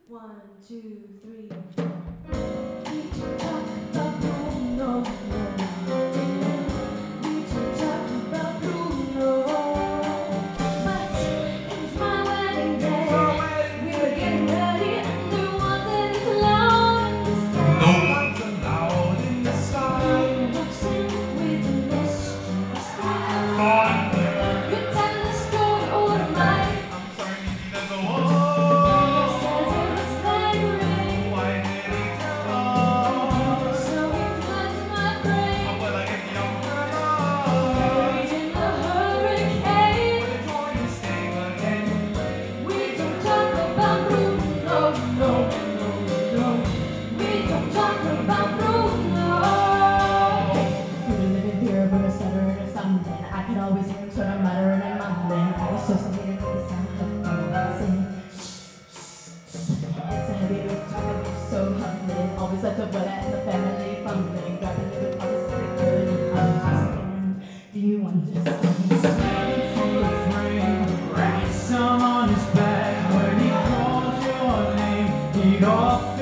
One, two, three, four. We can talk about Bruno. We can talk about Bruno. But it was my wedding day. We were getting ready and there wasn't a cloud in the sky. No one's allowed in the sky. He walks in with a mischievous smile. Fine. You tell the story all of mine. I'm sorry, Nikki, there's a war. I could always hear him sort of muttering and mumbling. I was so scared of the sound of phone singing. It's a heavy look, so humbling. Always left a bullet in the family fumbling. Grabbing you with all the secret and understand. Do you understand? Ransom on his back when he calls your name. He'd off